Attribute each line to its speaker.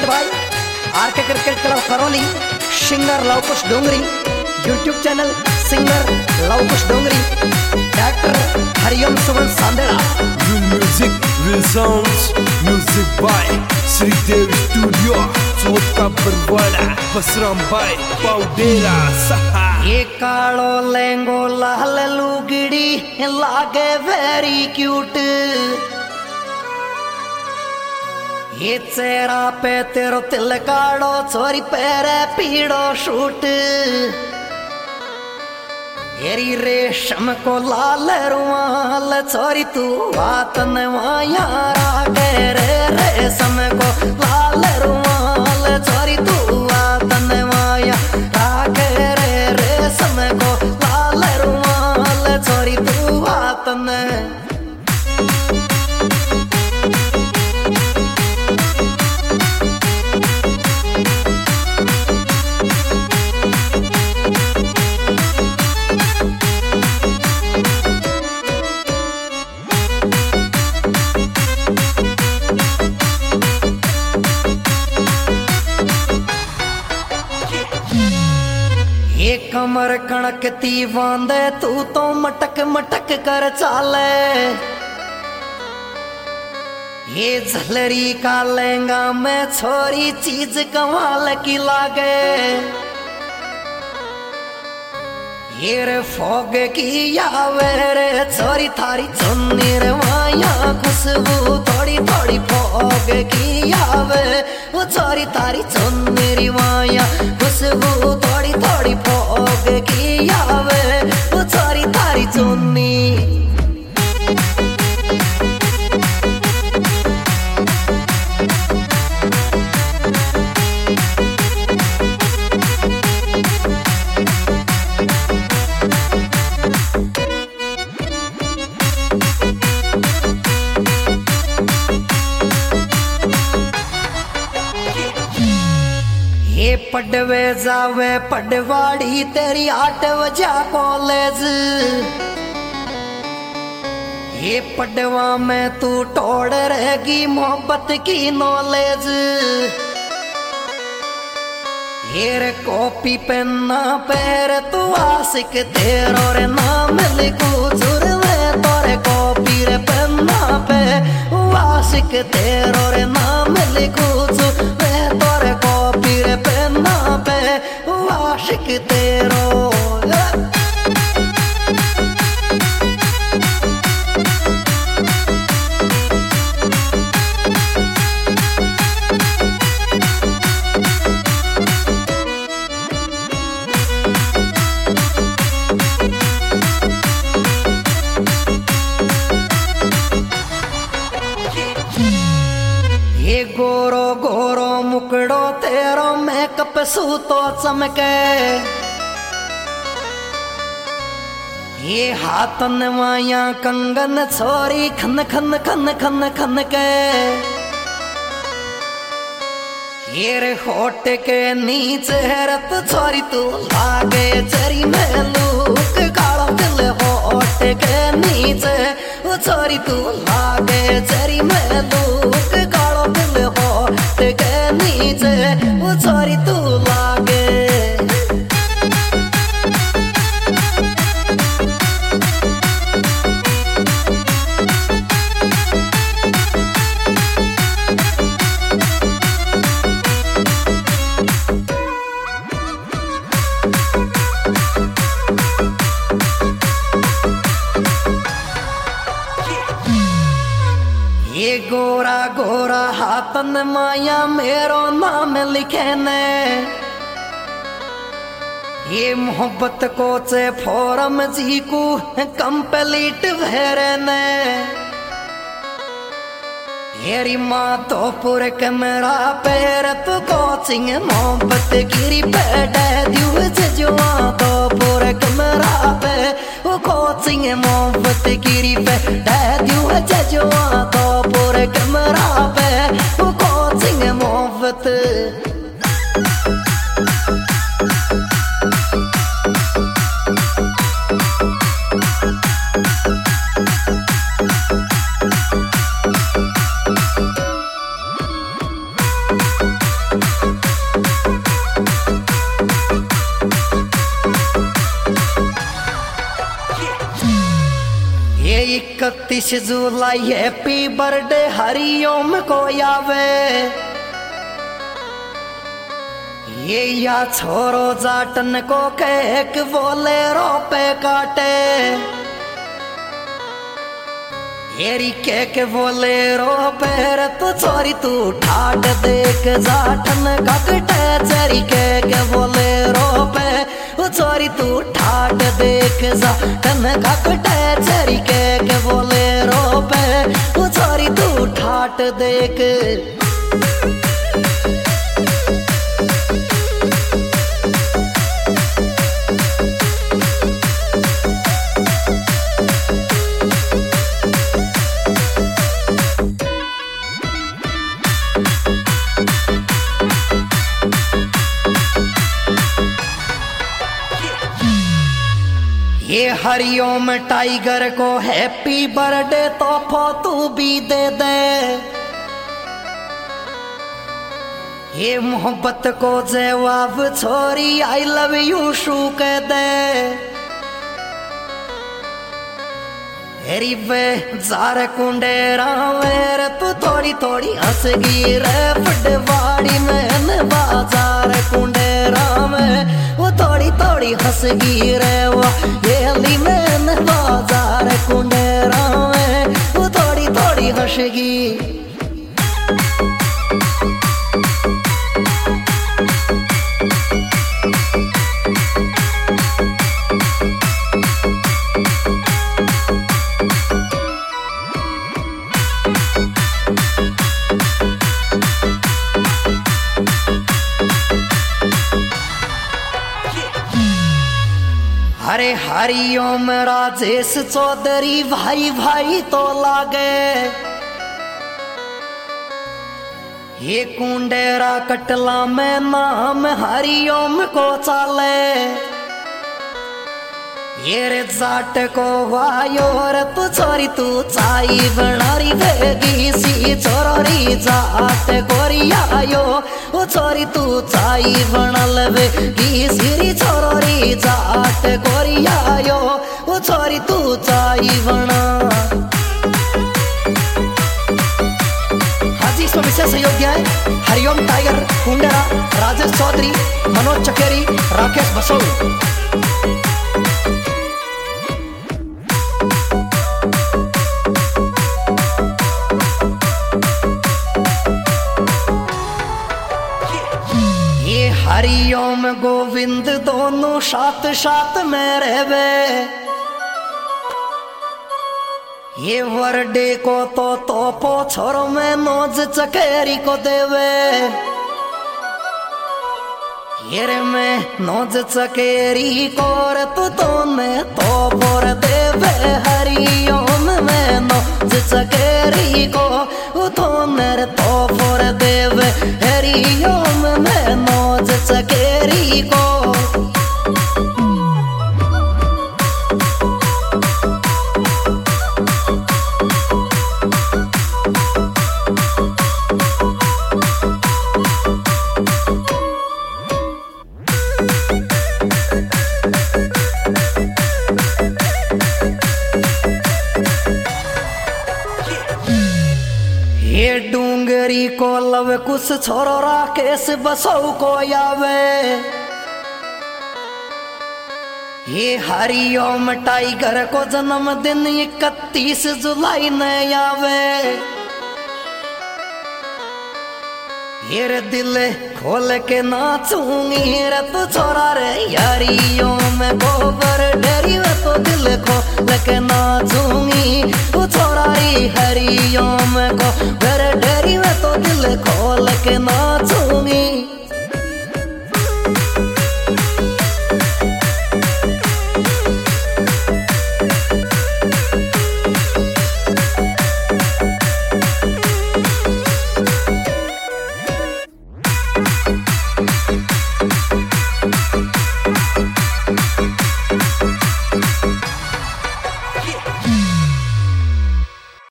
Speaker 1: Presented by RK cricket club Karauli, singer Lavkush Dongri, YouTube channel singer Lavkush Dongri, director Hariom Suman Sanderha.
Speaker 2: Music sounds music by Shridev studio चौथ का परवाना बसराम भाई पाउडेरा सहा।
Speaker 1: ये कालो लहंगो लाल लुगड़ी लागे वेरी क्यूट, ये चेहरा पे तेरो तिल काड़ो चोरी पैरे पीड़ो शूट, येरी रेशम को लाल रुमाल चोरी तू वातन माया रागे रे रेशम को लाल रुमाल चोरी तू वातन माया रागे रे रेशम को लाल रुमाल चोरी तू वातन। ये कमर कणकती बांधे तू तो मटक मटक कर चाले, ये झलरी का लहंगा में छोरी चीज कमाल की लागे, ये रे फोग की यावे रे छोरी थारी चुन्नी रे माया खुशबू थोड़ी थोड़ी फोग की यावे, वो छोरी थारी चुन्नी रे माया खुशबू थोड़ी थोड़ी फोग की यावे, वो छोरी थारी चुन्नी। ये पढ़वे जावे पढ़वाड़ी तेरी 8 बजे कॉलेज, ये पढ़वा में तू तोड़ रहेगी मोहब्बत की नॉलेज, ये रे कॉपी पेन्ना पैर तू आशिक तेरो रे नाम लिखू जुर्मे तोरे कॉपी रे पेन्ना पे आशिक तेरो रे नाम लिखू जुर्मे तोरे कॉपी रे पेन्ना पे आशिक तेरो। ये गोरो गोरो मुकड़ो तेरो मेकअप सूतो चमके, ये हाथन माया कंगन छोरी खन खन खन खन खन के, ये रे होठ के नीचे रत छोरी तू लागे चरी में लूक कालो दिल होठ के नीचे वो छोरी तू लागे चरी में लूक कालो दिल होठ के नीचे वो छोरी तू लागे। ये गोरा गोरा हाथन माया मेरो नाम लिखे ने, ये मोहब्बत को चे फोरम जी को कंप्लीट भरने, येरी माँ तो पूरे कैमरा पैर तो कोचिंग मोहब्बत गिरी बैठ दियो जुआ तो पूरे कैमरा पे वो कोचिंग मोहब्बत गिरी बैठ दियो जुआ तो पूरे कैमरा पे वो कोचिंग मोहब्बत। 31 जुलाई हैप्पी बर्थडे हरिओम को आवे। ये या छोरो जाटन को केक बोलेरो पे काटे। येरी केक बोलेरो पैर तू छोरी तू ठाट देख जाटन ककटे। चेरी केक बोलेरो पे छोरी तू ठाट देख जाटन ककटे। चेरी केक बोलेरो पे छोरी तू ठाट देख। ये हरिओम टाइगर को हैप्पी बर्थडे तोहफा तू भी दे दे। ये मोहब्बत को जवाब छोरी आई लव यू शू कह दे। हेरी वे जार कुंडेरा मेरे तू थोड़ी थोड़ी हंसगी रे। फटवाड़ी में बाजार कुंडेरा में वो थोड़ी थोड़ी हंसगी रे। येली में बाजार कुंडेरा में वो थोड़ी थोड़ी हंसगी। अरे हरिओम राजेश चौधरी भाई भाई तो लागे। ये कुंडेरा कटला में नाम हरिओम को चाले। ये रे जाट को वायो रे तू छोरी तू चाई बनारी भेगी सी। छोरी जाट गोरियायो ओ छोरी तू चाई बनल भेगी सी। छोरी जाट गोरियायो ओ छोरी तू चाई बना। हाजी इसमें विशेष सहयोगी है हरिओम टाइगर कुंडेरा राजेश चौधरी मनोज चकेरी राकेश बसौ। हरिओम गोविंद दोनों साथ साथ में रहवे। ये बर्थडे को तो तोपो छोरो में नोज चकेरी को देवे। ये रे में नोज चकेरी को रे तू तो ने तो बोर देवे। हरिओम में नोज चकेरी को तो ने तो बोर देवे। हरिओम में नोज चकेरी को। ये डूंगरी को लव कुछ छोरो राकेश बसौ को आवे। ये हरिओम टाइगर को जन्मदिन 31 जुलाई न आवे। ये रे दिल खोल के नाचूंगी रे तू छोरा रे। हरिओम को बर्थडे वे तो दिल खोल के नाचूंगी तू छोरा रे। हरिओम को